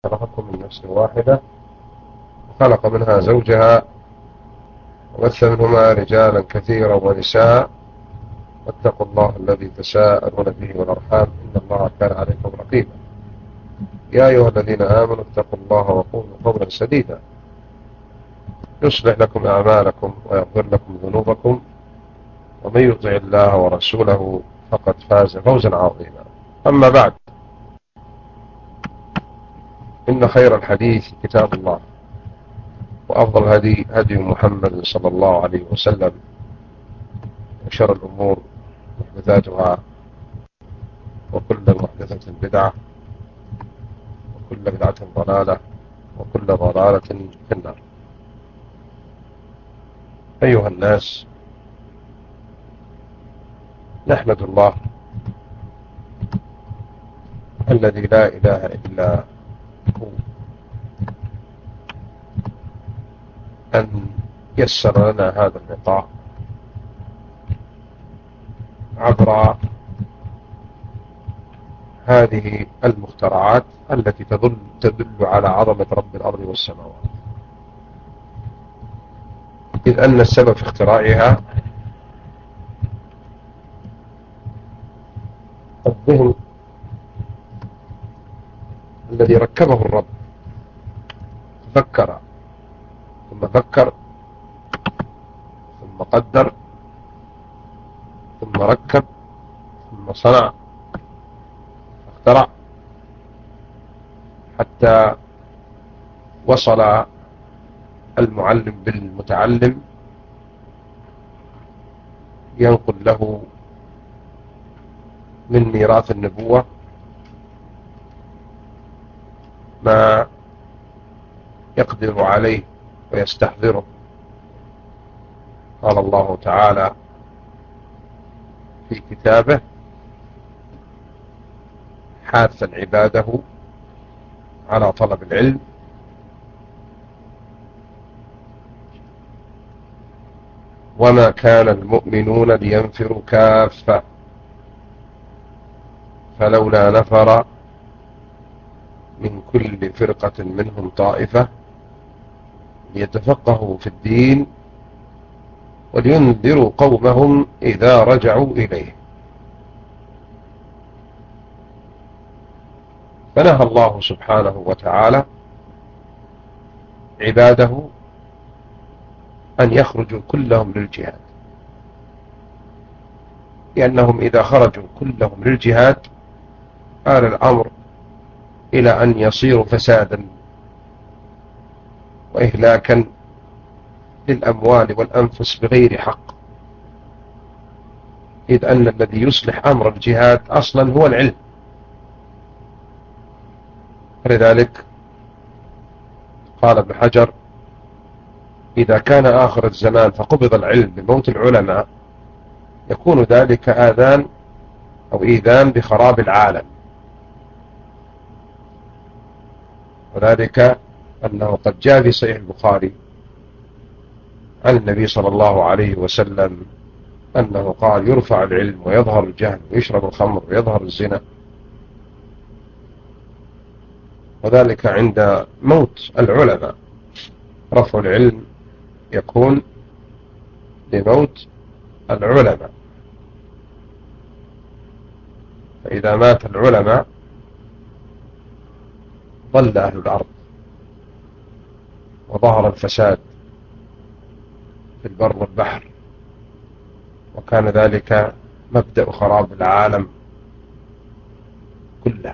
خلقكم من نفس واحدة وخلق منها زوجها وبث منهما رجالا كثيرا ونساء واتقوا الله الذي تساءلون به والأرحام إن الله كان عليكم رقيبا. يا أيها الذين آمنوا اتقوا الله وقولوا قولا سديدا يصلح لكم أعمالكم ويغفر لكم ذنوبكم ومن يطع الله ورسوله فقد فاز فوزا عظيما. أما بعد، إن خير الحديث كتاب الله وأفضل هدي محمد صلى الله عليه وسلم وشر الأمور محدثاتها وكل محدثة بدعة وكل بدعة ضلالة وكل ضلالة في النار. أيها الناس، نحمد الله الذي لا إله إلا هو أن يسر لنا هذا اللقاء عبر هذه المخترعات التي تدل على عظمة رب الأرض والسماوات، إذ أن السبب في اختراعها الذهن الذي ركبه الرب، فكر ثم فكر ثم قدر ثم ركب ثم صنع اخترع حتى وصل المعلم بالمتعلم ينقل له من ميراث النبوة ما يقدر عليه ويستحضره. قال الله تعالى في كتابه حاثا عباده على طلب العلم: وما كان المؤمنون لينفروا كافة فلولا نفر من كل فرقة منهم طائفة ليتفقهوا في الدين ولينذروا قومهم إذا رجعوا إليه. فنهى الله سبحانه وتعالى عباده أن يخرجوا كلهم للجهاد، لأنهم إذا خرجوا كلهم للجهاد آل الأمر إلى أن يصيروا فسادا وإهلاكا للأموال والأنفس بغير حق، إذ أن الذي يصلح أمر الجهاد أصلا هو العلم. لذلك قال ابن حجر: إذا كان آخر الزمان فقبض العلم بموت العلماء يكون ذلك آذان أو إيذان بخراب العالم، وذلك أنه قد جاء في صحيح البخاري عن النبي صلى الله عليه وسلم أنه قال: يرفع العلم ويظهر الجهل ويشرب الخمر ويظهر الزنا، وذلك عند موت العلماء. رفع العلم يكون لموت العلماء، فإذا مات العلماء ضل أهل الأرض وظهر الفساد في البر والبحر، وكان ذلك مبدأ خراب العالم كله،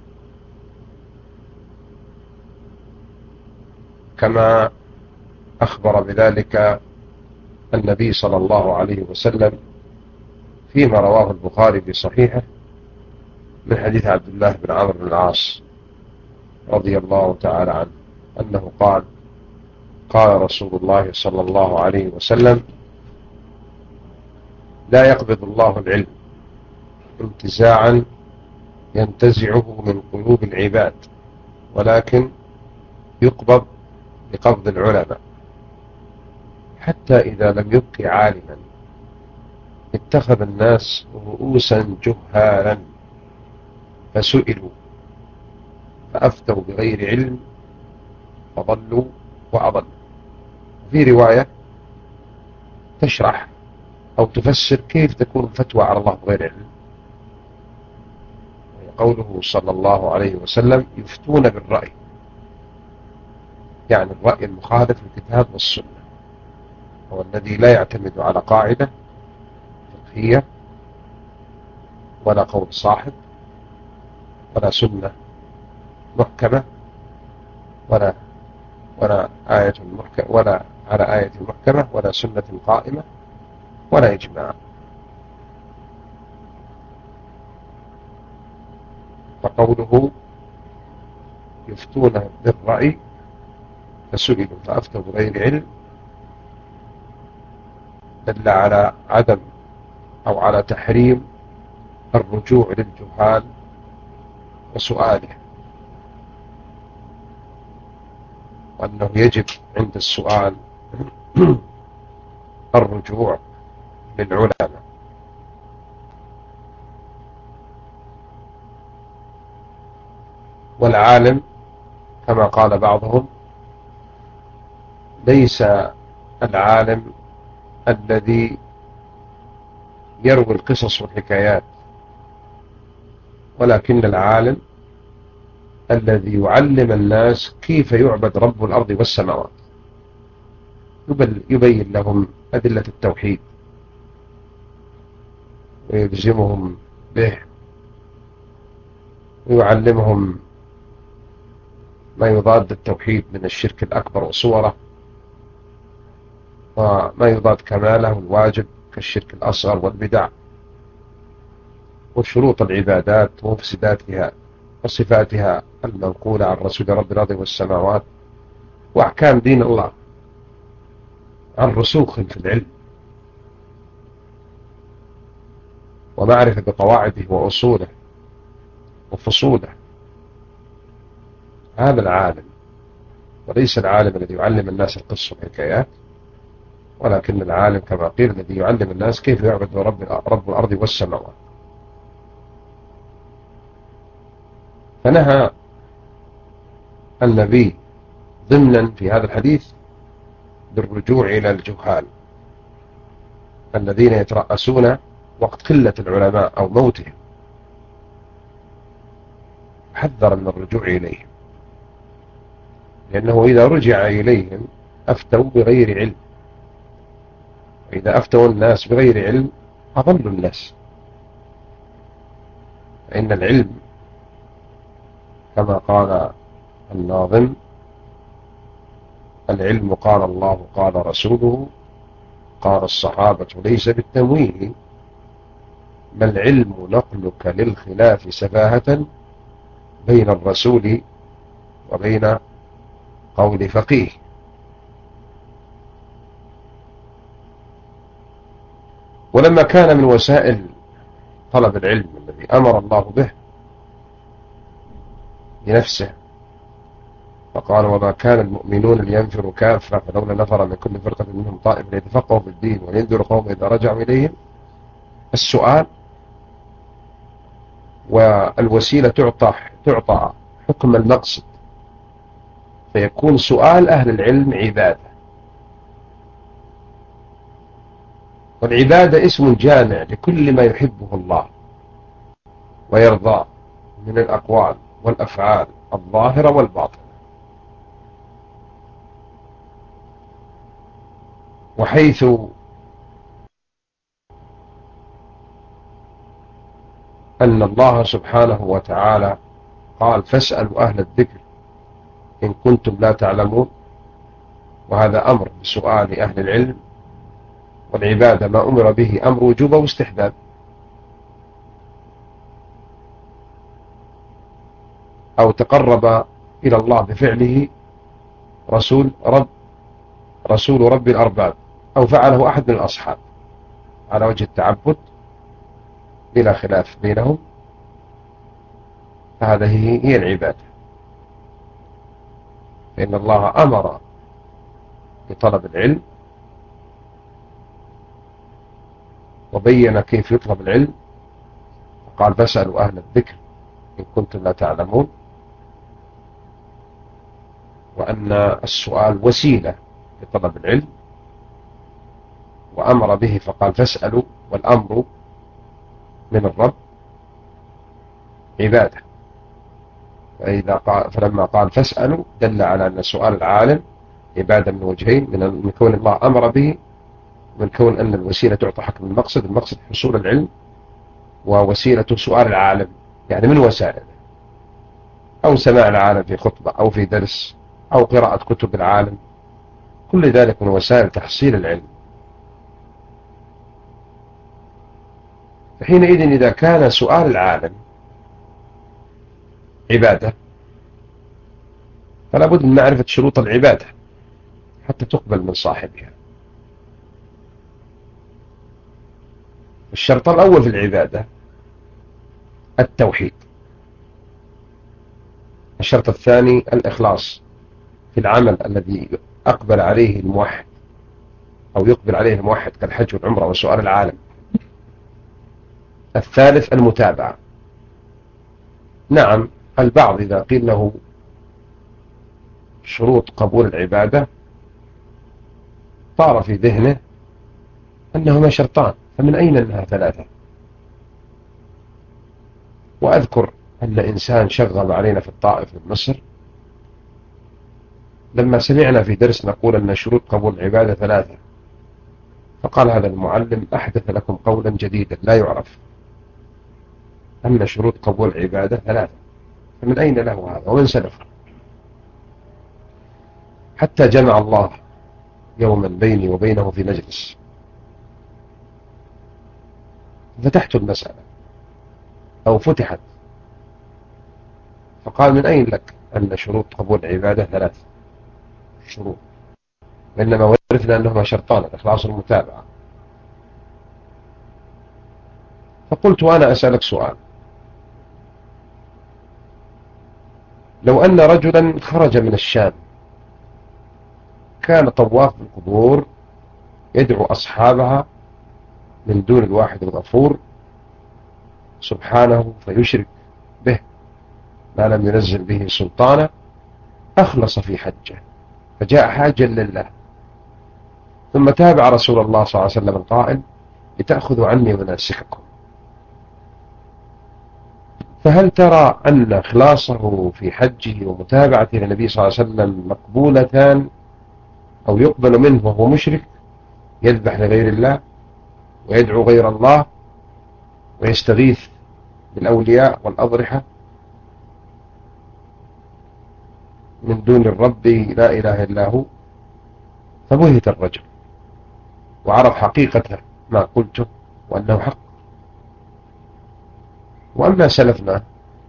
كما أخبر بذلك النبي صلى الله عليه وسلم فيما رواه البخاري في صحيحه من حديث عبد الله بن عمرو بن العاص رضي الله تعالى عنه أنه قال: قال رسول الله صلى الله عليه وسلم: لا يقبض الله العلم انتزاعا ينتزعه من قلوب العباد، ولكن يقبض بقبض العلماء، حتى إذا لم يبق عالما اتخذ الناس رؤوسا جهالا فسئلوا فأفتوا بغير علم فضلوا وأضلوا. في رواية تشرح أو تفسر كيف تكون الفتوى على الله بغير علم، قوله صلى الله عليه وسلم يفتون بالرأي، يعني الرأي المخالف للكتاب والسنة، هو الذي لا يعتمد على قاعدة فقهية ولا قول صاحب ولا سنة محكمة ولا آية محكمة ولا على آية محكمة ولا سنة قائمة ولا إجماع. فقوله يفتون بالرأي فسئلوا فأفتوا بغير علم دل على عدم أو على تحريم الرجوع للجهال وسؤاله، وأنه يجب عند السؤال الرجوع للعلماء. والعالم كما قال بعضهم ليس العالم الذي يروي القصص والحكايات، ولكن العالم الذي يعلم الناس كيف يعبد رب الأرض والسماوات، يبين لهم أدلة التوحيد ويلزمهم به، ويعلمهم ما يضاد التوحيد من الشرك الأكبر وصوره، وما يضاد كماله الواجب كالشرك الأصغر والبدع، وشروط العبادات ومفسداتها وصفاتها المنقولة عن رسول رب الأرض والسماوات، وأحكام دين الله عن رسوخ في العلم ومعرفة بقواعده وأصوله وفصوله. هذا العالم، وليس العالم الذي يعلم الناس القصة والحكايات، ولكن العالم كما قيل الذي يعلم الناس كيف يعبد رب الأرض والسماوات. فنهى النبي ضمنا في هذا الحديث بالرجوع إلى الجهال الذين يترأسون وقت قلة العلماء أو موتهم، حذر من الرجوع إليهم، لأنه إذا رجع إليهم أفتوا بغير علم، وإذا أفتوا الناس بغير علم أضلوا الناس. فإن العلم كما قال الناظم: العلم قال الله قال رسوله قال الصحابة ليس بالتمويه، ما العلم نقلك للخلاف سفاهة بين الرسول وبين قول فقيه. ولما كان من وسائل طلب العلم الذي أمر الله به لنفسه فقال: وما كان المؤمنون لينفروا كافة فلولا نفر من كل فرقة منهم طائف ليتفقهوا في الدين ولينذروا قوم إذا رجعوا إليهم. السؤال والوسيلة تعطى حكم المقصد، فيكون سؤال أهل العلم عبادة، والعبادة اسم جامع لكل ما يحبه الله ويرضاه من الأقوال والأفعال الظاهرة والباطنة. وحيث أن الله سبحانه وتعالى قال: فاسألوا أهل الذكر إن كنتم لا تعلمون، وهذا أمر بسؤال أهل العلم، والعبادة ما أمر به أمر وجوب واستحباب. أو تقرب إلى الله بفعله رسول رب الأرباب، أو فعله أحد من الأصحاب على وجه التعبد بلا خلاف بينهم، فهذه هي العبادة. فإن الله أمر بطلب العلم وبين كيف يطلب العلم، قال: فاسألوا أهل الذكر إن كنتم لا تعلمون. وأن السؤال وسيلة لطلب العلم، وأمر به فقال فاسألوا، والأمر من الرب عبادة. فلما قال فاسألوا دل على أن سؤال العالم عبادة من وجهين: من كون الله أمر به، ومن كون أن الوسيلة تعطى حكم المقصد. المقصد حصول العلم، ووسيلة سؤال العالم يعني من وسائل، أو سماع العالم في خطبة أو في درس أو قراءة كتب العالم، كل ذلك من وسائل تحصيل العلم. فحينئذ إذا كان سؤال العالم عبادة، فلا بد من معرفة شروط العبادة حتى تقبل من صاحبها. الشرط الأول في العبادة التوحيد. الشرط الثاني الإخلاص في العمل الذي أقبل عليه الموحد أو يقبل عليه الموحد كالحج والعمرة وسؤال العالم. الثالث المتابعة. نعم، البعض إذا قيل له شروط قبول العبادة طار في ذهنه أنهما شرطان، فمن أين أنها ثلاثة؟ وأذكر أن إنسان شغل علينا في الطائف من مصر، لما سمعنا في درس نقول أن شروط قبول العبادة ثلاثة، فقال هذا المعلم أحدث لكم قولا جديدا لا يعرف، أن شروط قبول العبادة ثلاثة. فمن أين له هذا ومن سلف؟ حتى جمع الله يوما بيني وبينه في مجلس، فتحت المسألة أو فتحت، فقال من أين لك أن شروط قبول العبادة ثلاثة شروط، وإنما ورثنا أنهما شرطان: الإخلاص والمتابعة. فقلت وأنا أسألك سؤال: لو أن رجلا خرج من الشام كان طواف بالقبور يدعو أصحابها من دون الواحد الغفور سبحانه فيشرك به ما لم ينزل به سلطانه، أخلص في حجه فجاء حاجا لله، ثم تابع رسول الله صلى الله عليه وسلم القائل: لتأخذوا عني مناسككم. فهل ترى أن إخلاصه في حجه ومتابعته للنبي صلى الله عليه وسلم مقبولتان، أو يقبل منه وهو مشرك يذبح لغير الله ويدعو غير الله ويستغيث بالأولياء والأضرحة من دون الرب لا إله إلا هو؟ فبهت الرجل وعرف حقيقة ما قلته وأنه حق. وأما سلفنا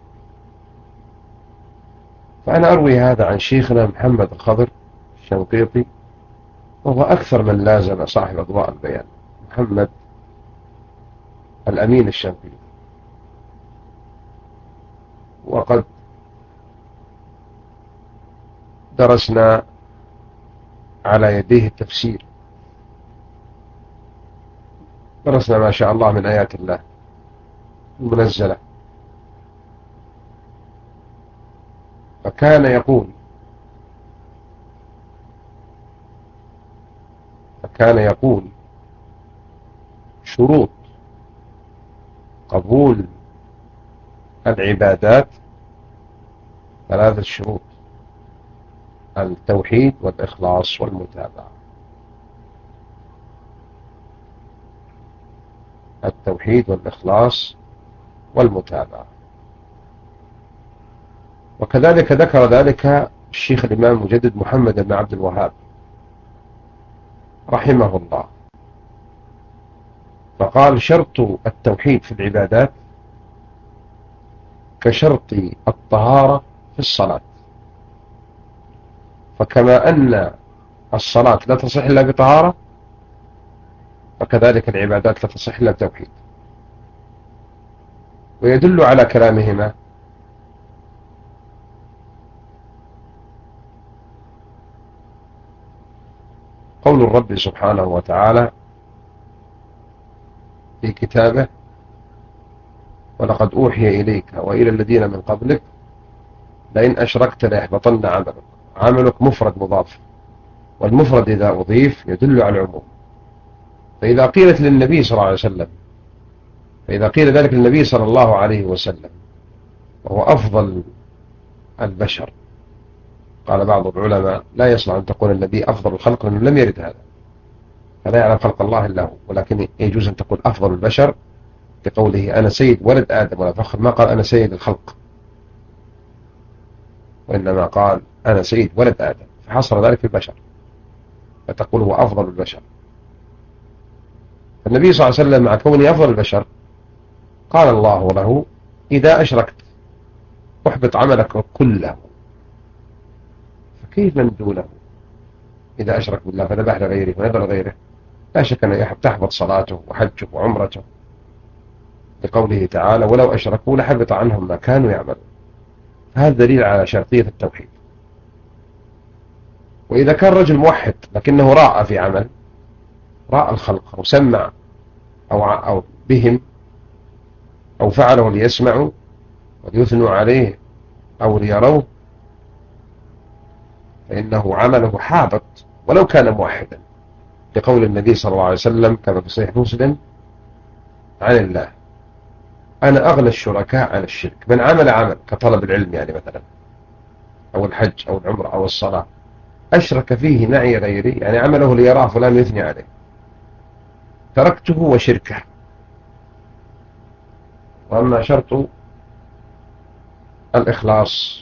فأنا أروي هذا عن شيخنا محمد الخضر الشنقيطي، وهو أكثر من لازم صاحب أضواء البيان، محمد الأمين الشنقيطي، وقد درسنا على يديه التفسير، درسنا ما شاء الله من آيات الله المنزلة. فكان يقول شروط قبول العبادات ثلاثة شروط: التوحيد والإخلاص والمتابعة. التوحيد والإخلاص والمتابعة. وكذلك ذكر ذلك الشيخ الإمام المجدد محمد بن عبد الوهاب رحمه الله، فقال: شرط التوحيد في العبادات كشرط الطهارة في الصلاة، فكما أن الصلاة لا تصح إلا بطهارة، فكذلك العبادات لا تصح إلا بتوحيد. ويدل على كلامهما قول الرب سبحانه وتعالى في كتابه: ولقد أوحي إليك وإلى الذين من قبلك لئن أشركت ليحبطن عملك. عملك مفرد مضاف، والمفرد إذا أضيف يدل على العموم. فإذا قيلت للنبي صلى الله عليه وسلم فإذا قيل ذلك للنبي صلى الله عليه وسلم وهو أفضل البشر، قال بعض العلماء لا يصلح أن تقول النبي أفضل الخلق لأنه لم يرد هذا، فلا يعلم خلق الله إلا هو، ولكن يجوز أن تقول أفضل البشر لقوله أنا سيد ولد آدم ولا فخر، ما قال أنا سيد الخلق، وإنما قال أنا سيد ولد آدم، فحصر ذلك في البشر، فتقول هو أفضل البشر. النبي صلى الله عليه وسلم مع كونه أفضل البشر قال الله له إذا أشركت أحبط عملك كله، فكيف من دونه إذا أشرك بالله فذبح لغيره ونذر غيره؟ لا شك أن تحبط صلاته وحجه وعمرته، لقوله تعالى ولو أشركوا لحبط عنهم ما كانوا يعملون. هذا دليل على شرطية التوحيد. وإذا كان رجل موحد لكنه راء في عمل، راء الخلق أو سمع أو بهم أو فعله ليسمعوا وليثنوا عليه أو ليروه، فإنه عمله حابط ولو كان موحدا، لقول النبي صلى الله عليه وسلم كما في صحيح مسلم عن الله أنا أغنى الشركاء عن الشرك، من عمل كطلب العلم يعني مثلا أو الحج أو العمرة أو الصلاة أشرك فيه معي غيري، يعني عمله ليراه فلان يثني عليه، تركته وشركه. وأما شرط الإخلاص،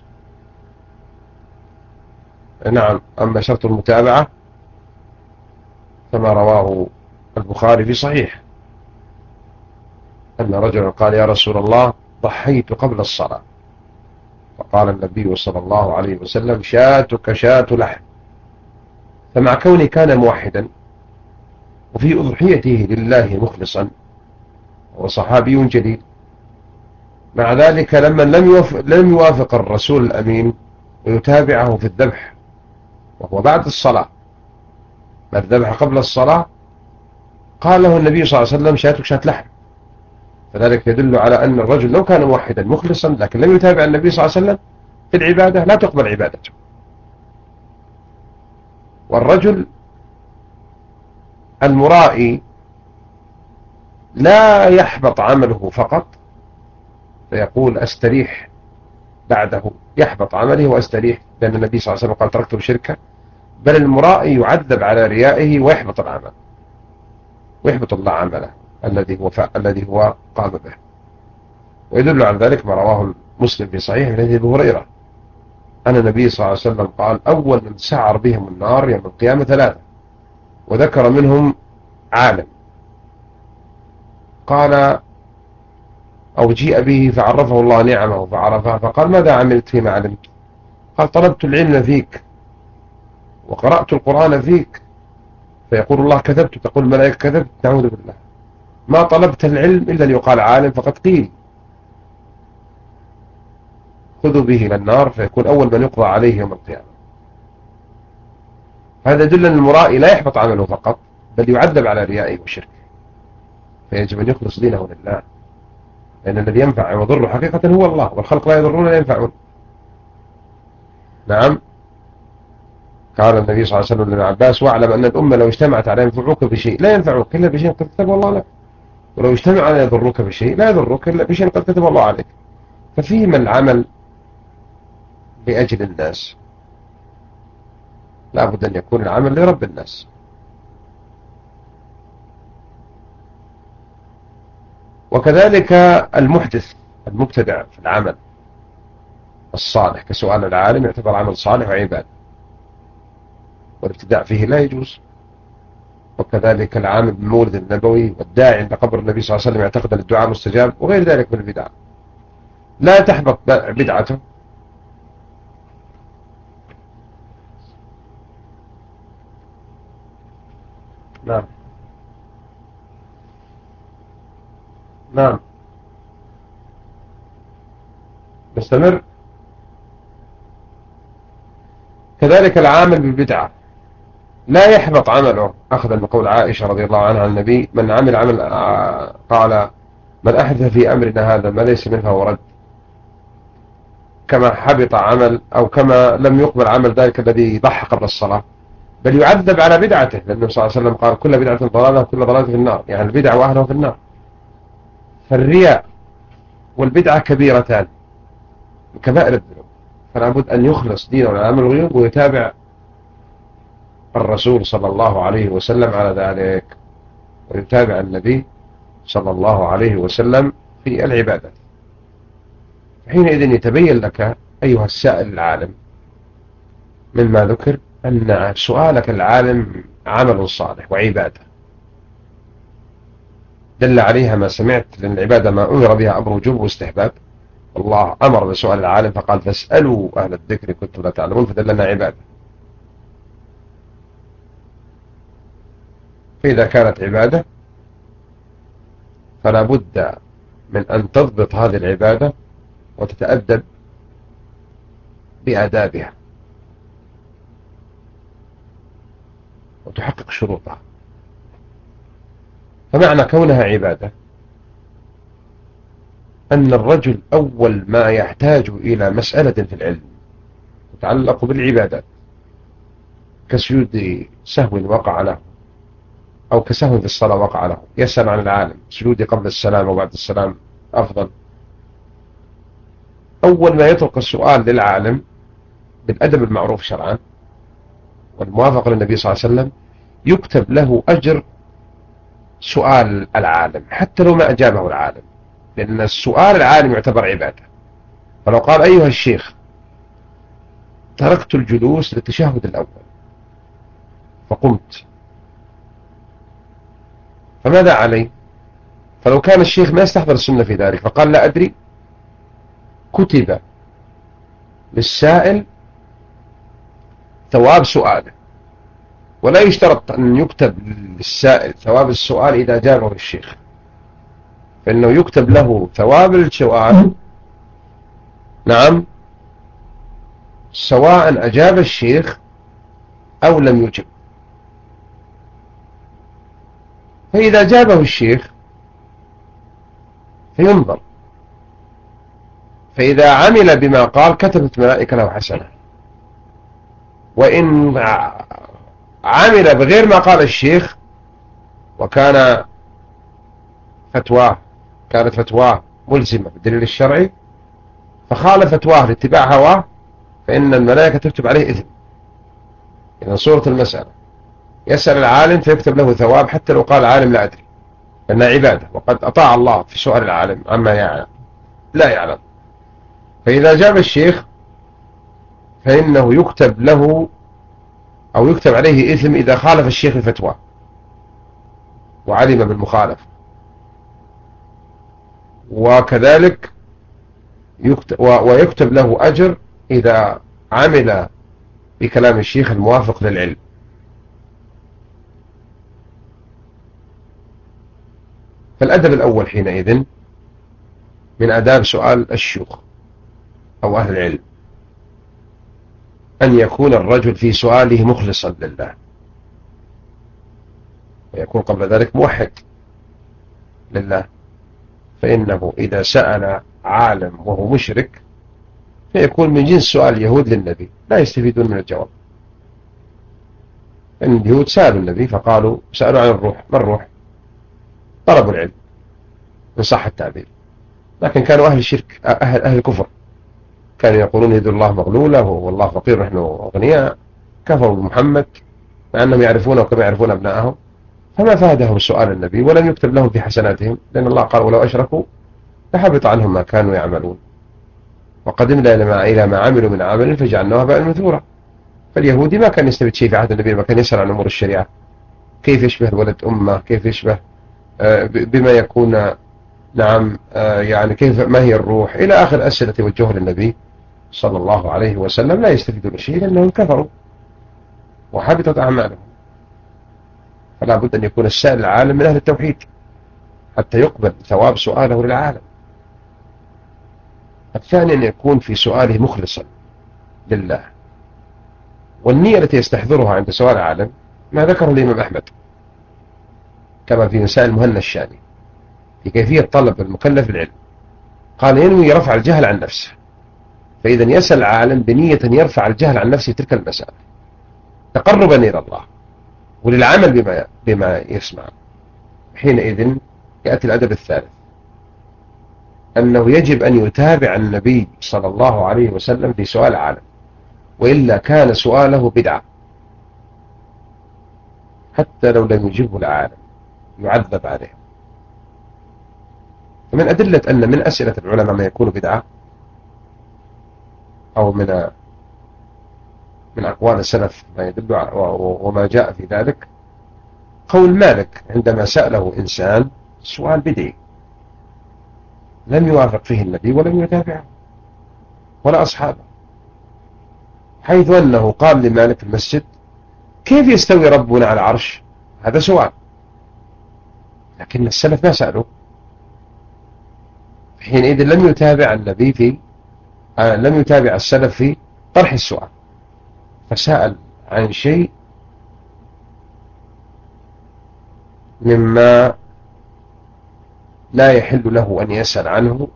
نعم، أما شرط المتابعة فما رواه البخاري في صحيح أن رجلا قال يا رسول الله ضحيت قبل الصلاة، فقال النبي صلى الله عليه وسلم شاتك شاة لحم. فمع كونه كان موحدا وفي أضحيته لله مخلصا وصحابي جليل، مع ذلك لما لم يوافق الرسول الأمين ويتابعه في الذبح وهو بعد الصلاة، ما الذبح قبل الصلاة، قال له النبي صلى الله عليه وسلم شاتك شاة لحم. فذلك يدل على أن الرجل لو كان موحدا مخلصا لكن لم يتابع النبي صلى الله عليه وسلم في العبادة لا تقبل عبادته. والرجل المرائي لا يحبط عمله فقط فيقول أستريح بعده، يحبط عمله وأستريح، لأن النبي صلى الله عليه وسلم قال تركت الشركة، بل المرائي يعذب على ريائه ويحبط العمل ويحبط الله عمله الذي هو قام به. ويدل على ذلك ما رواه مسلم في صحيح من حديث أبي هريرة أن النبي صلى الله عليه وسلم قال أول من سعر بهم النار يوم القيامة ثلاثة، وذكر منهم عالم، قال أو جيء به فعرفه الله نعمه فعرفها، فقال ماذا عملت فيما علمت؟ قال طلبت العلم فيك وقرأت القرآن فيك، فيقول الله كذبت، تقول الملائكة كذبت، نعوذ بالله، ما طلبت العلم إلا ليقال عالم فقد قيل، خذوا به إلى النار فيكون أول من يقضى عليه يوم القيامة. هذا يدل أن المرائي لا يحبط عمله فقط بل يعذب على ريائه وشركه، فيجب أن يخلص دينه لله، لأن الذي ينفع ويضر حقيقة هو الله، والخلق لا يضرون لا ينفعون. نعم، قال النبي صلى الله عليه وسلم لابن عباس واعلم أن الأمة لو اجتمعت على ينفعوك بشيء لا ينفعوك إلا بشيء قد كتبه الله لك، ولو اجتمع على يضروك بشيء لا يضروك إلا بشيء قد كتبه الله عليك. ففيما العمل لأجل الناس لا بد أن يكون العمل لرب الناس. وكذلك المحدث المبتدع في العمل الصالح كسؤال العالم يعتبر عمل صالح وعبادة، والابتداع فيه لا يجوز. وكذلك العامل بالمولد النبوي والداعي عند قبر النبي صلى الله عليه وسلم يعتقد أن الدعاء مستجاب وغير ذلك من البدع لا تحبط بدعته. نعم نعم نستمر. كذلك العامل بالبدعة لا يحبط عمله، أخذا من قول عائشة رضي الله عنها عن النبي من عمل عمل قال من أحدث في أمرنا هذا ما ليس منه فهو رد. كما حبط عمل أو كما لم يقبل عمل ذلك الذي ضحى قبل الصلاة، بل يعذب على بدعته، لأن النبي صلى الله عليه وسلم قال كل بدعة ضلالة وكل ضلالة في النار، يعني البدع وأهلها في النار. فالرياء والبدعة كبيرتان من كبائر الذنوب، فلا بد أن يخلص دينه لعمل الغيوب ويتابع الرسول صلى الله عليه وسلم على ذلك، ويتابع النبي صلى الله عليه وسلم في العبادة. حينئذ يتبين لك أيها السائل العالم مما ذكر أن سؤالك العالم عمل صالح وعبادة دل عليها ما سمعت، لأن العبادة ما أمر بها أمر وجوب واستحباب. الله أمر بسؤال العالم فقال فاسألوا أهل الذكر كنتم لا تعلمون، فدلنا عبادة. فإذا كانت عبادة فلا بد من أن تضبط هذه العبادة وتتأدب بآدابها وتحقق شروطها. فمعنى كونها عبادة أن الرجل أول ما يحتاج إلى مسألة في العلم تتعلق بالعبادات كسجود سهو وقع له أو كسهو في الصلاة وقع له، يسأل عن العالم سجودي قبل السلام وبعد السلام أفضل. أول ما يترك السؤال للعالم بالأدب المعروف شرعا والموافق للنبي صلى الله عليه وسلم يكتب له أجر سؤال العالم حتى لو ما أجابه العالم، لأن السؤال العالم يعتبر عبادة. فلو قال أيها الشيخ تركت الجلوس للتشهد الأول فقمت فماذا علي؟ فلو كان الشيخ ما يستحضر السنة في ذلك فقال لا أدري، كتب للسائل ثواب سؤاله، ولا يشترط أن يكتب للسائل ثواب السؤال إذا جابه الشيخ، فإنه يكتب له ثواب السؤال نعم سواء أجاب الشيخ أو لم يجب. فإذا جابه الشيخ فينظر، فإذا عمل بما قال كتبت ملائكة له حسنة، وإن عمل بغير ما قال الشيخ وكان كانت فتواه ملزمة بالدليل الشرعي فخالف فتواه لاتباع هواه فإن الملائكة تكتب عليه إثم. إذا صورة المسألة يسأل العالم فيكتب له ثواب حتى لو قال العالم لا أدري، لأنها عبادة وقد أطاع الله في سؤال العالم عما يعلم لا يعلم. فإذا جاب الشيخ فإنه يكتب له أو يكتب عليه إثم إذا خالف الشيخ الفتوى وعلم بالمخالف، وكذلك ويكتب له أجر إذا عمل بكلام الشيخ الموافق للعلم. فالأدب الأول حينئذ من آداب سؤال الشيوخ أو أهل العلم أن يكون الرجل في سؤاله مخلصا لله، ويكون قبل ذلك موحد لله، فإنه إذا سأل عالم وهو مشرك فيكون من جنس سؤال اليهود للنبي لا يستفيدون من الجواب. إن اليهود سألوا النبي فقالوا سألوا عن الروح، ما الروح؟ طلبوا العلم إن صح التعبير، لكن كانوا أهل الشرك أهل الكفر، كانوا يقولون يد الله مغلولة والله فقير نحن أغنياء، كفروا بمحمد مع أنهم يعرفونه كما يعرفون أبنائهم، فما فادهم سؤال النبي ولم يكتب لهم في حسناتهم، لأن الله قال ولو أشركوا لحبط عنهم ما كانوا يعملون وقدمنا إلى ما عملوا من عمل فجعلناه هباء منثورا. فاليهودي ما كان يستفيد شيء في عهد النبي، ما كان يسأل عن أمور الشريعة، كيف يشبه الولد أمه، كيف يشبه بما يكون نعم يعني كيف ما هي الروح إلى آخر أسئلة توجهها للنبي صلى الله عليه وسلم، لا يستفيدون شيء لأنهم كفروا وحبطت أعمالهم. فلا بد أن يكون السائل العالم من أهل التوحيد حتى يقبل ثواب سؤاله للعالم. الثاني أن يكون في سؤاله مخلصا لله، والنية التي يستحضرها عند سؤال العالم ما ذكره الإمام أحمد كما في مسائل المهنا الشامي في كيفية طلب المكلف العلم، قال ينوي رفع الجهل عن نفسه فإذا يسأل العالم بنية يرفع الجهل عن نفسه تلك المسألة تقربا إلى الله وللعمل بما يسمع. حينئذ يأتي الأدب الثالث، أنه يجب أن يتابع النبي صلى الله عليه وسلم في سؤال العالم، وإلا كان سؤاله بدعة حتى لو لم يجبه العالم يعذب عليه. ومن أدلة أن من أسئلة العلماء ما يكون بدعة، أو من أقوال السلف ما يدل وما جاء في ذلك، قول مالك عندما سأله إنسان سؤال بدعي لم يوافق فيه النبي ولم يتابعه ولا أصحابه، حيث أنه قال لمالك في المسجد: كيف يستوي ربنا على العرش؟ هذا سؤال، لكن السلف ما سألوا. حينئذ لم يتابع النبي لم يتابع السلف في طرح السؤال، فسأل عن شيء مما لا يحل له أن يسأل عنه،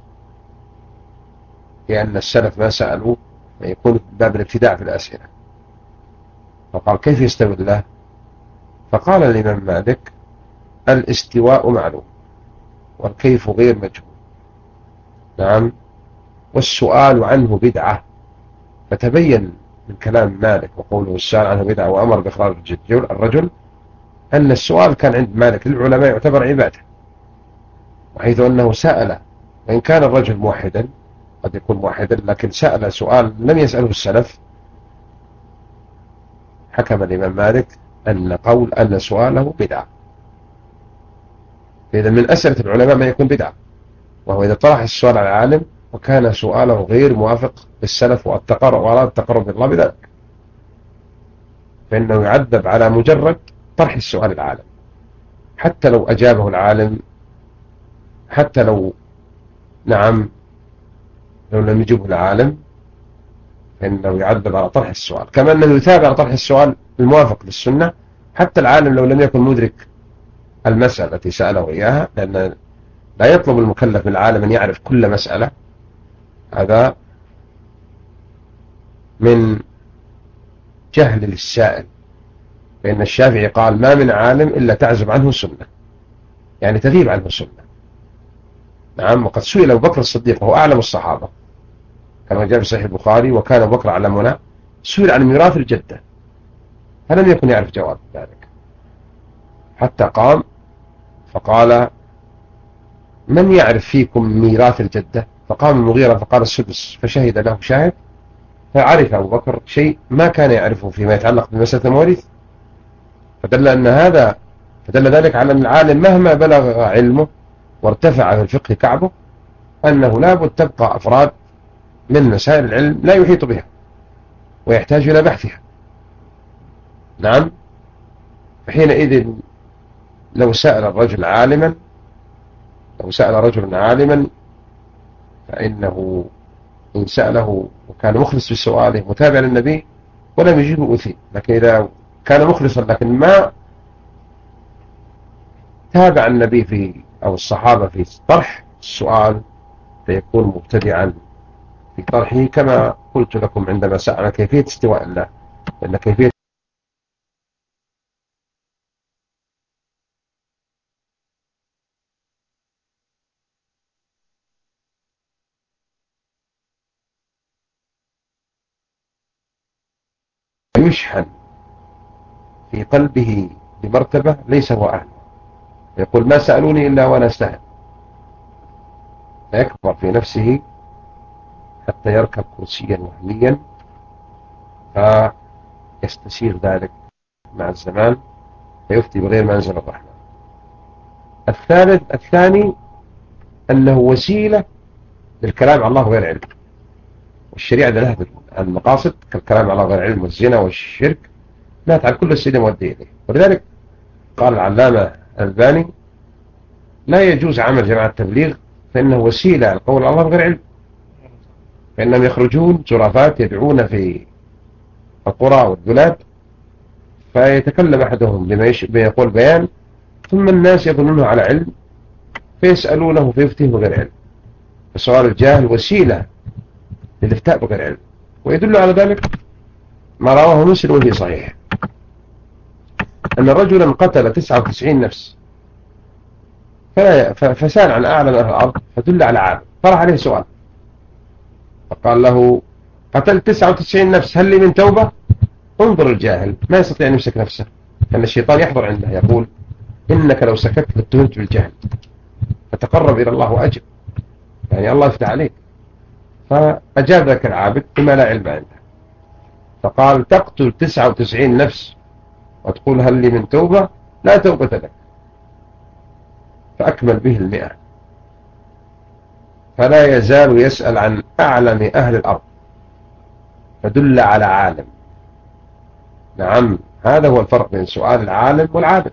لأن السلف ما سألوا، فيكون باب الابتداع في الأسئلة. فقال: كيف يستوي الله؟ فقال الإمام مالك: الاستواء معلوم والكيف غير مجهول. نعم، والسؤال عنه بدعة. فتبين من كلام مالك وقوله السؤال عنه بدعة وأمر بإخراج الرجل أن السؤال كان عند مالك للعلماء يعتبر عبادة، وحيث أنه سأل، وإن كان الرجل موحدا قد يكون موحدا، لكن سأل سؤال لم يسأله السلف، حكم الإمام مالك أن سؤاله بدعة. فإذا من أسئلة العلماء ما يكون بدعة، وهو إذا طرح السؤال على العالم وكان سؤاله غير موافق للسلف وأراد التقرب من الله بذلك، فإنه يعذب على مجرد طرح السؤال العالم، حتى لو أجابه العالم، حتى لو نعم لو لم يجبه العالم، فإنه يعذب على طرح السؤال، كما أنه يتابع على طرح السؤال الموافق للسنة حتى العالم لو لم يكن مدرك المسألة التي سأله إياها، لأن لا يطلب المكلف من العالم أن يعرف كل مسألة، هذا من جهل للسائل. فإن الشافعي قال: ما من عالم إلا تعزب عنه سنة، يعني تغيب عنه سنة. نعم، وقد سئل أبو بكر الصديق وهو أعلم الصحابة كما جاء في صحيح البخاري، وكان أبو بكر أعلمنا، سئل عن ميراث الجدة فلم يكن يعرف جواب ذلك، حتى قام فقال: من يعرف فيكم ميراث الجدة؟ فقام المغيرة فقال: السدس. فشهد له شاهد، فعرف أبو بكر شيء ما كان يعرفه فيما يتعلق بمسألة المواريث. فدل ذلك على أن العالم مهما بلغ علمه وارتفع في الفقه كعبه، أنه لابد تبقى أفراد من مسائل العلم لا يحيط بها ويحتاج إلى بحثها. نعم، فحينئذ لو سأل رجل عالما فإنه إن سأله وكان مخلص في سؤاله متابع للنبي ولم يجيبه أثيم، لكن إذا كان مخلصا لكن ما تابع النبي أو الصحابة في طرح السؤال فيكون مبتدعا في طرحه، كما قلت لكم عندما سأل كيفية استواء الله، لأن كيفية يشحن في قلبه بمرتبة ليس هو أهل، يقول: ما سألوني إلا وأنا أستهل، فيكبر في نفسه حتى يركب كرسيا وهميا، فيستسيغ ذلك مع الزمان فيفتي بغير ما أنزل الرحمن. الثاني أنه وسيلة للكلام على الله غير علم، والشريعة نهت عن المقاصد كالكلام على غير علم والزنا والشرك، نهت عن كل السيدة مودية إليه. ولذلك قال العلامة الألباني: لا يجوز عمل جماعة التبليغ فإنه وسيلة القول على الله غير علم، فإنهم يخرجون زرافات يدعون في القرى والبلاد، فيتكلم أحدهم بما يقول بيان، ثم الناس يظنونه على علم فيسألونه فيفتيه بغير علم. فسؤال الجاهل وسيلة للإفتاء بغير علم. ويدل على ذلك ما رواه مسلم في صحيح أن رجلا قتل 99 نفس فسأل عن أعلم أهل الأرض فدل على عالم، طرح عليه سؤال فقال له: قتلت 99 نفس، هل لي من توبة؟ انظر الجاهل ما يستطيع أن يمسك نفسه، لأن الشيطان يحضر عنده يقول: إنك لو سكت لاتهمت بالجهل، فتقرب إلى الله وأجب، يعني الله يفتح عليك. فأجاب ذاك العابد بما لا علم عنده، فقال: تقتل 99 نفس وتقول هل لي من توبة؟ لا توبة لك. فأكمل به 100، فلا يزال يسأل عن أعلم أهل الأرض، فدل على عالم. نعم، هذا هو الفرق بين سؤال العالم والعابد.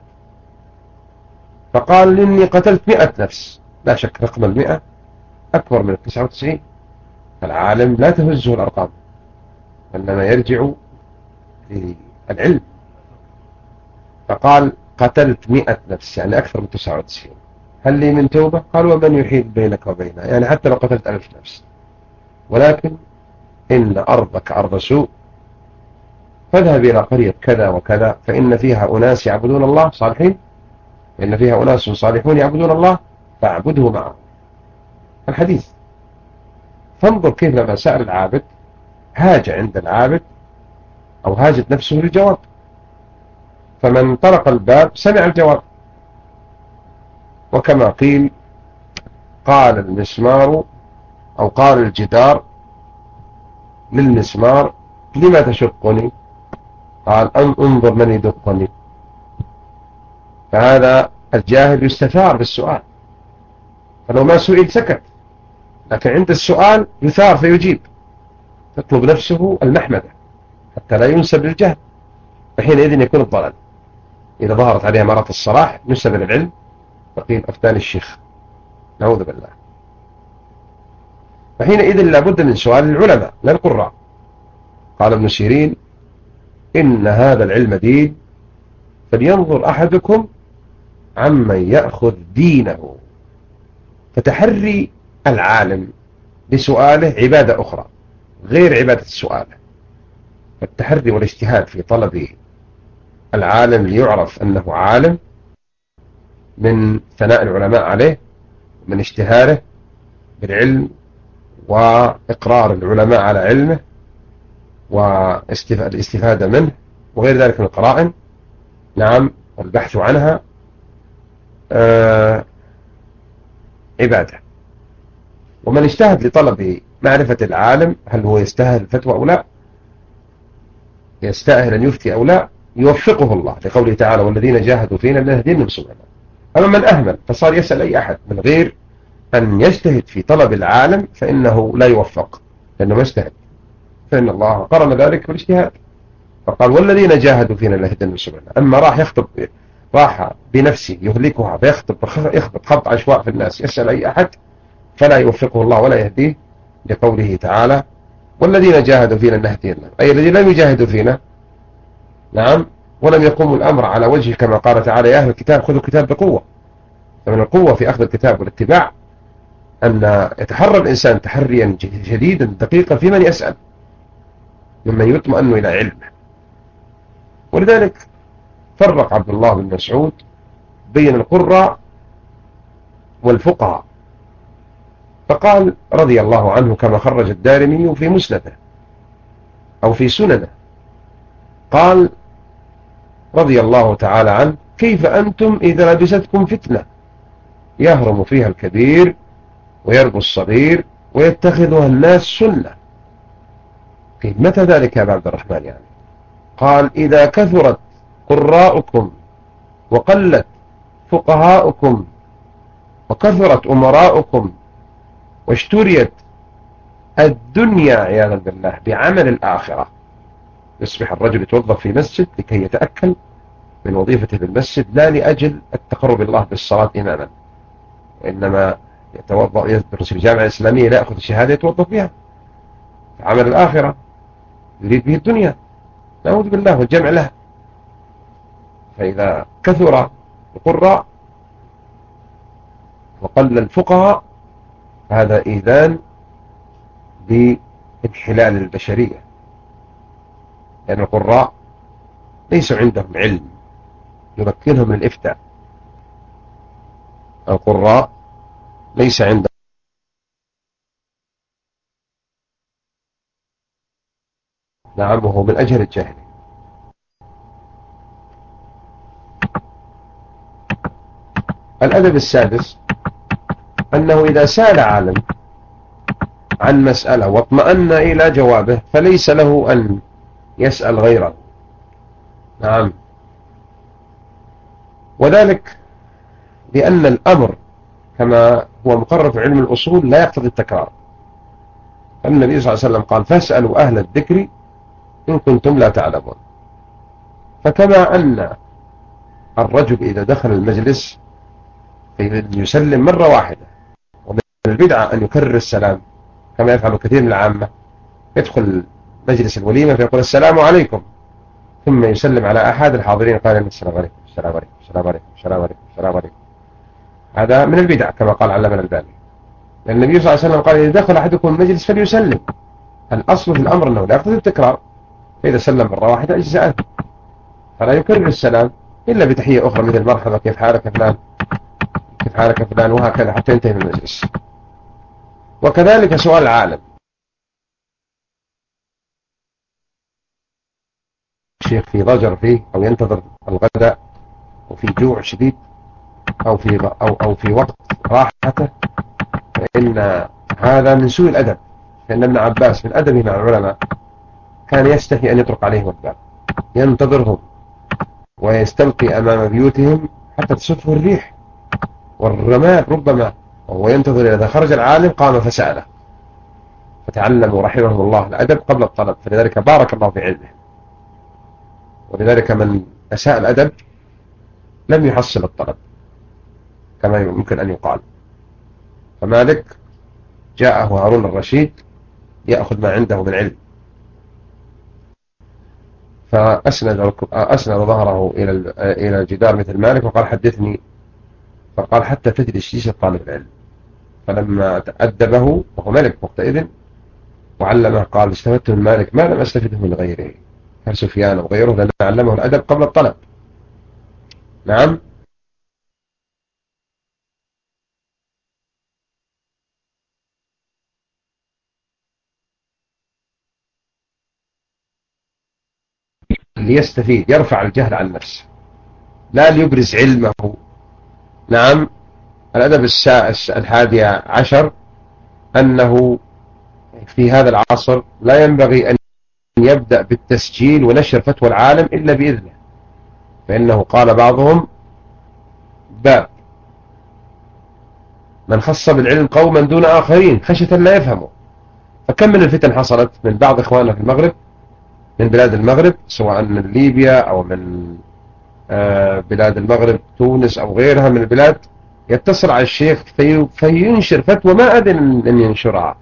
فقال: إني قتلت 100 نفس. لا شك رقم 100 أكبر من 99. فالعالم لا تهزه الأرقام، إنما يرجع للعلم. فقال: قتلت 100 نفس، يعني أكثر من 99، هل لي من توبة؟ قال: ومن يحيل بينك وبينها، يعني حتى لو قتلت 1000 نفس، ولكن إن أرضك أرض سوء، فاذهب إلى قرية كذا وكذا فإن فيها أناس يعبدون الله صالحين، إن فيها أناس صالحون يعبدون الله فاعبده معهم. الحديث. فانظر كيف لما سأل العابد هاج عند العابد أو هاجت نفسه للجواب، فمن طرق الباب سمع الجواب. وكما قيل: قال المسمار أو قال الجدار للمسمار: لما تشقني؟ قال: انظر من يدقني. فهذا الجاهل يستثار بالسؤال، فلو ما سئل سكت، لكن عند السؤال يثار فيجيب، تطلب نفسه المحمدة حتى لا ينسب للجهل، فحينئذ يكون الضلال. إذا ظهرت عليه أمارات الصلاح نسب للعلم، فقيل: أفتاني الشيخ، نعوذ بالله. فحينئذ لابد من سؤال العلماء لا القراء. قال ابن سيرين: إن هذا العلم دين، فلينظر أحدكم عمن يأخذ دينه. فتحري العالم بسؤاله عبادة أخرى غير عبادة السؤال. فالتحري والاجتهاد في طلب العالم ليعرف أنه عالم، من ثناء العلماء عليه، من اشتهاره بالعلم وإقرار العلماء على علمه والاستفادة منه وغير ذلك من القرائن. نعم، والبحث عنها عبادة. ومن اجتهد لطلب معرفة العالم هل هو يستاهل الفتوى أو لا، يستاهل أن يفتي أو لا، يوفقه الله لقوله تعالى: والذين جاهدوا فينا لنهدينهم سبلنا. أما من أهمل فصار يسأل أي أحد من غير أن يجتهد في طلب العالم فإنه لا يوفق، لأنه ما اجتهد، فإن الله قرن ذلك بالاجتهاد، فقال: والذين جاهدوا فينا لنهدينهم سبلنا. أما راح بنفسه يهلكها يخبط خبط عشواء في الناس، يسأل أي أحد فلا يوفقه الله ولا يهديه، لقوله تعالى: والذين جاهدوا فينا لنهدينهم، أي الذين لم يجاهدوا فينا. نعم، ولم يقوموا الأمر على وجه كما قال تعالى: يا أهل الكتاب خذوا الكتاب بقوة. فمن القوة في أخذ الكتاب والاتباع أن يتحرى الإنسان تحريا جديدا دقيقا في من يسأل ممن يطمئن إلى علمه. ولذلك فرق عبد الله بن مسعود بين القراء والفقهاء، فقال رضي الله عنه كما خرج الدارمي في مسنده أو في سننه، قال رضي الله تعالى عنه: كيف أنتم إذا لبستكم فتنة يهرم فيها الكبير ويربو الصغير ويتخذها الناس سنة؟ قيل: متى ذلك يا عبد الرحمن يعني؟ قال: إذا كثرت قراءكم وقلت فقهاؤكم وكثرت أمراؤكم واشتريت الدنيا عياذا بالله بعمل الآخرة. يصبح الرجل يتوظف في مسجد لكي يتأكل من وظيفته بالمسجد، لا لأجل التقرب الله بالصلاة إماما، وإنما يدرس في الجامعة الإسلامية لا يأخذ الشهادة يتوظف بها عمل الآخرة، يريد به الدنيا، نعوذ بالله والجمع لها. فإذا كثر القراء وقل الفقهاء فهذا إيذان انحلال البشرية، لأن القراء ليس عندهم علم يمكنهم من الإفتاء. القراء ليس عندهم، نعم، وهو من أجهل الجاهل. الأدب السادس أنه إذا سأل عالم عن مسألة واطمأن إلى جوابه فليس له أن يسأل غيره. نعم، وذلك لأن الأمر كما هو مقرر في علم الأصول لا يقتضي التكرار. النبي صلى الله عليه وسلم قال: فاسألوا أهل الذكر إن كنتم لا تعلمون. فكما أن الرجل إذا دخل المجلس يسلم مرة واحدة، ومن البدعة أن يكرر السلام كما يفعل كثير من العامة، يدخل مجلس الوليمة فيقول: السلام عليكم، ثم يسلم على أحد الحاضرين قال: السلام عليكم، السلام عليكم، السلام عليكم، السلام عليكم، السلام عليكم. هذا من البدع كما قال علمنا الألباني، لأن النبي صلى الله عليه وسلم قال: إذا دخل أحدكم المجلس فليسلم. الأصل في الأمر أنه لا يقتضي التكرار، فإذا سلم مرة واحدة أجزأه، فلا يكرر السلام إلا بتحية أخرى مثل: مرحبا، كيف حالك فلان، كيف حالك فلان، وهكذا حتى ينتهي من المجلس. وكذلك سؤال العالم. الشيخ في ضجر فيه أو ينتظر الغداء وفي جوع شديد أو في وقت راحته، فإن هذا من سوء الأدب. فإن ابن عباس من أدبه مع العلماء كان يستحي أن يطرق عليهم الباب، ينتظرهم ويستلقي أمام بيوتهم حتى تسفه الريح والرمال ربما، وهو ينتظر إذا خرج العالم قام فسأله. فتعلموا رحمهم الله الأدب قبل الطلب، فلذلك بارك الله في علمه. ولذلك من أساء الأدب لم يحصل الطلب كما يمكن أن يقال. فمالك جاءه هارون الرشيد يأخذ ما عنده من علم، فأسند ظهره إلى الجدار مثل مالك وقال: حدثني. فقال: حتى تدري ايش طالب العلم. فلما تأدبه وهو ملك وقتئذ وعلمه قال: استفدت من مالك ما لم أستفده من غيره، كسفيان وغيره، لأنه علمه الأدب قبل الطلب. نعم. ليستفيد، يرفع الجهل عن نفسه لا ليبرز علمه. نعم. الأدب الحادي عشر أنه في هذا العصر لا ينبغي أن يبدأ بالتسجيل ونشر فتوى العالم إلا بإذنه، فإنه قال بعضهم: باب من خص بالعلم قوما دون آخرين خشية لا يفهموا. فكم من الفتن حصلت من بعض إخواننا في المغرب، من بلاد المغرب، سواء من ليبيا أو من بلاد المغرب، تونس أو غيرها من البلاد، يتصل على الشيخ فينشر فتوى ما أذن أن ينشرها،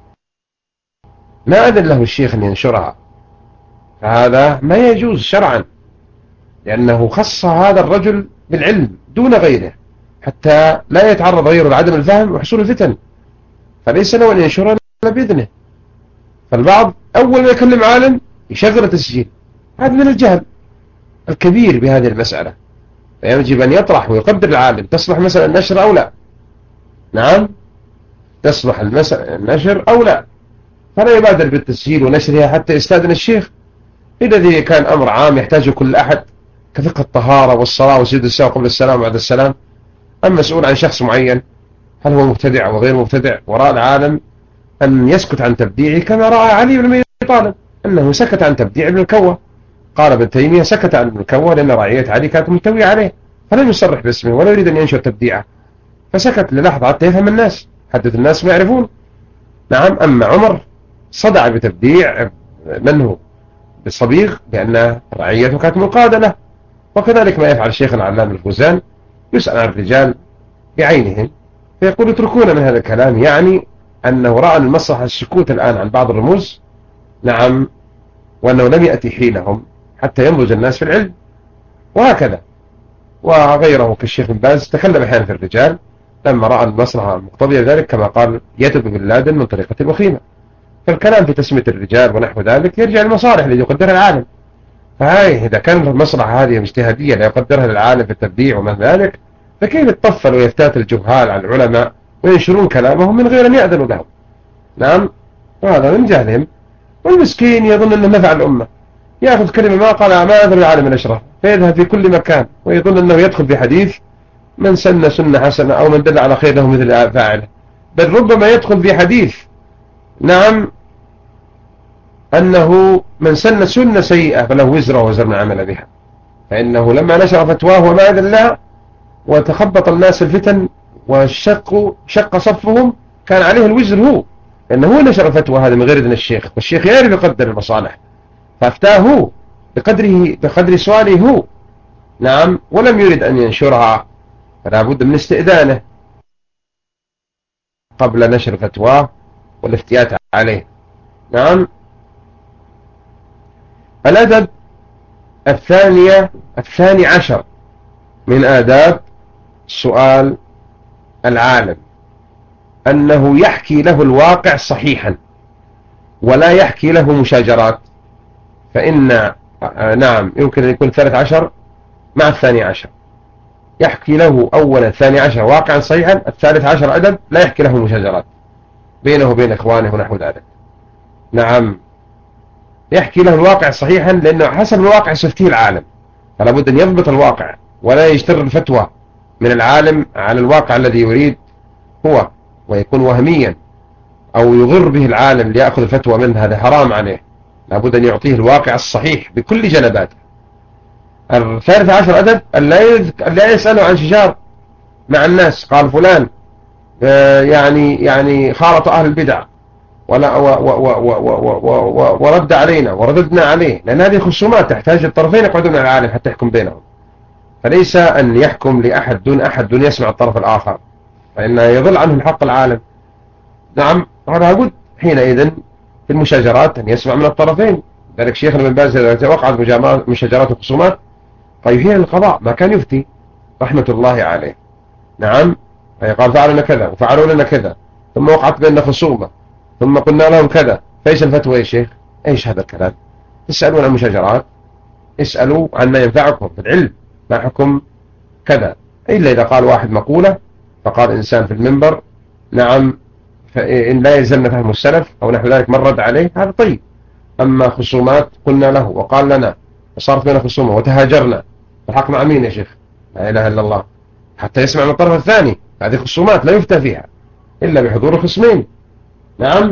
ما أذن له الشيخ أن ينشرها. فهذا ما يجوز شرعا، لأنه خص هذا الرجل بالعلم دون غيره حتى لا يتعرض غيره لعدم الفهم وحصول الفتن، فليس له أن ينشرها إلا بإذنه. فالبعض أول ما يكلم عالم يشغل التسجيل، هذا من الجهل الكبير بهذه المسألة. فيجب أن يطرح ويقدر العالم تصلح مسألة النشر أو لا. نعم، تصلح المسألة النشر أو لا، فلا يبادر بالتسجيل ونشرها حتى يستأذن الشيخ. إذا كان أمر عام يحتاجه كل أحد كفقه الطهارة والصلاة وسجود السهو قبل السلام وبعد السلام، أما مسؤول عن شخص معين هل هو مبتدع أو غير مبتدع، وراء العالم أن يسكت عن تبديعه كما رأى علي بن أبي طالب أنه سكت عن تبديع ابن الكوى. قال ابن تيمية: سكت عن ابن الكوى لأن رعية علي كانت ملتوية عليه، فلم يصرح باسمه ولا يريد أن ينشر تبديعه، فسكت للحظة حتى يفهم الناس، حدث الناس ما يعرفون. نعم. أما عمر صدع بتبديع منه بالصبيغ لأن رعيته كانت منقادة له. وكذلك ما يفعل الشيخ العلامة الفوزان، يسأل عن الرجال بعينهم فيقول: اتركونا من هذا الكلام، يعني أنه رأى المصلحة السكوت الآن عن بعض الرموز. نعم. وأنه لم يأتي حينهم حتى ينضج الناس في العلم، وهكذا. وغيره كالشيخ بن باز تكلم أحيانا في الرجال لما رأى المصلحة المقتضية ذلك، كما قال: يتب بن لادن من طريقة الوخيمة. فالكلام في تسمية الرجال ونحو ذلك يرجع للمصالح التي يقدرها العالم. فهاي إذا كان المصلحة هذه اجتهادية لا يقدرها العالم في التبديع وما ذلك، فكيف يتطفل ويفتات الجهال على العلماء وينشرون كلامهم من غير أن يأذنوا لهم؟ نعم، وهذا من جهلهم. والمسكين يظن أنه نفع الأمة، يأخذ كلمة ما قال ما أذن العالم الأشرف فيذهب في كل مكان ويظن أنه يدخل في حديث من سن سنة حسنة أو من دل على خير له مثل فاعله، بل ربما يدخل في حديث نعم أنه من سن سنة سيئة فله وزره وزر من عمل بها، فإنه لما نشر فتواه وما أذن لها وتخبط الناس الفتن شق صفهم كان عليه الوزر هو، لأنه هو نشر الفتوى هذا من غير إذن الشيخ، والشيخ يعرف يقدر المصالح فافتاه هو بقدر سؤاله هو. نعم، ولم يرد أن ينشرها، فلا بد من استئذانه قبل نشر فتواه والافتيات عليه. نعم. الأدب الثاني عشر من آداب سؤال العالم أنه يحكي له الواقع صحيحا ولا يحكي له مشاجرات. فإن نعم يمكن أن يكون 13 مع 12، يحكي له أولا 12 واقعا صحيحا، 13 أدب لا يحكي له مشاجرات بينه وبين إخوانه ونحو ذلك. نعم، يحكي له الواقع صحيحا لأنه حسب الواقع سيفتيه العالم، فلا بد أن يضبط الواقع ولا يشتر الفتوى من العالم على الواقع الذي يريد هو ويكون وهميا أو يغر به العالم ليأخذ الفتوى منه، هذا حرام عليه. لا بد أن يعطيه الواقع الصحيح بكل جنباته. 13 أدب لا يسأله عن شجار مع الناس، قال فلان يعني خالط أهل البدع ولا ورد علينا ورددنا عليه، لأن هذه خصومات تحتاج الطرفين يقعدون مع العالم حتى يحكم بينهم، فليس أن يحكم لأحد دون أحد دون يسمع الطرف الآخر، فإنه يضل عنه الحق العالم. نعم، هذا لابد حينئذ في المشاجرات أن يسمع من الطرفين. ذلك شيخنا بن باز إذا وقعت مشاجرات وخصومات فيحيل القضاء ما كان يفتي رحمة الله عليه. نعم، قال فعلوا لنا كذا وفعلوا لنا كذا ثم وقعت بيننا خصومة ثم قلنا لهم كذا، فايش الفتوى يا شيخ؟ ايش هذا الكلام؟ اسألوا عن المشاجرات، اسألوا عن ما ينفعكم في العلم، ما حكم كذا، إلا إذا قال واحد مقولة فقال إنسان في المنبر نعم فإن لا يلزمنا فهم السلف أو نحو ذلك من رد عليه هذا طيب. أما خصومات قلنا له وقال لنا وصارت بيننا خصومة وتهاجرنا، الحق مع مين يا شيخ؟ لا إله إلا الله، حتى يسمع من الطرف الثاني. هذه خصومات لا يفتى فيها إلا بحضور الخصمين. نعم.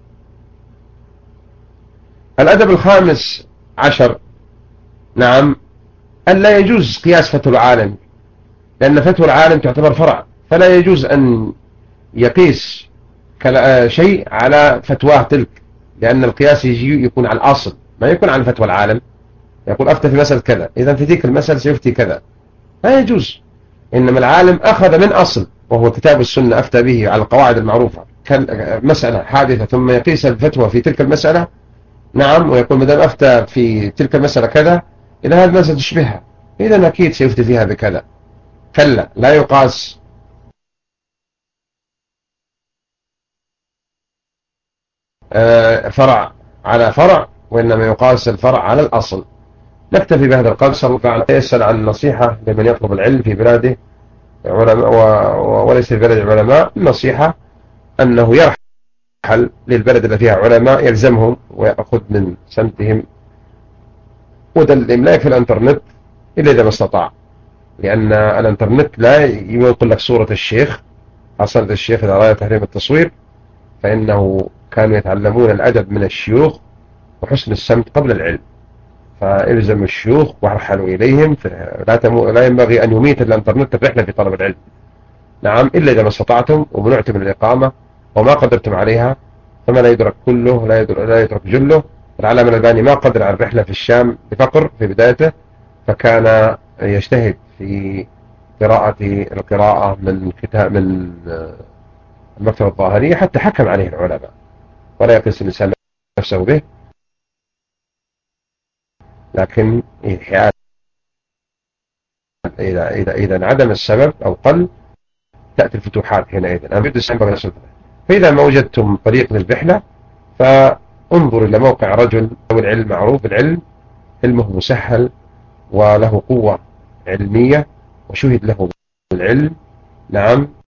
الأدب الخامس عشر نعم ألا يجوز قياس فتوى العالم، لأن فتوى العالم تعتبر فرع، فلا يجوز أن يقيس شيء على فتواه تلك، لأن القياس يكون على الأصل ما يكون على فتوى العالم. يقول أفتى في مسألة كذا إذا في ذيك المسألة سيفتي كذا، لا يجوز. إنما العالم أخذ من أصل وهو كتاب السنة أفتى به على القواعد المعروفة كمسألة حادثة ثم يقيس الفتوى في تلك المسألة. نعم، ويقول مدام أفتى في تلك المسألة كذا إذا هذه المسألة تشبهها إذا أكيد سيفتي فيها بكذا. كلا، لا يقاس فرع على فرع، وإنما يقاس الفرع على الأصل. نكتفي بهذا القدر. صلى الله عليه وسلم يسأل عن النصيحة لمن يطلب العلم في بلاده علماء وليس في بلد علماء. النصيحة أنه يرحل للبلد التي فيها علماء يلزمهم ويأخذ من سمتهم ودلهم. لا يكفي الانترنت إلا إذا ما استطاع، لأن الانترنت لا ينقل لك صورة الشيخ. أصلا الشيخ إذا رأى تحريم التصوير فإنه كانوا يتعلمون الأدب من الشيوخ وحسن السمت قبل العلم، فإلزم الشيوخ وارحلوا إليهم. لا ينبغي أن يميت الانترنت الرحلة في طلب العلم. نعم، إلا إذا ما استطعتم ومنعتم من الإقامة وما قدرتم عليها، فما لا يدرك كله لا يترك جله. العلامة الألباني ما قدر على الرحلة في الشام بفقر في بدايته، فكان يجتهد في القراءة من كتاب من المكتبة الظاهرية حتى حكم عليه العلماء، ولا يقيس الإنسان نفسه به. لكن إذا انعدم السبب أو قل تأتي الفتوحات حينئذ. فإذا ما وجدتم طريق للرحلة فانظر إلى موقع رجل أو العلم معروف، العلم علمه مسهل وله قوة علمية وشهد له بالعلم، نعم،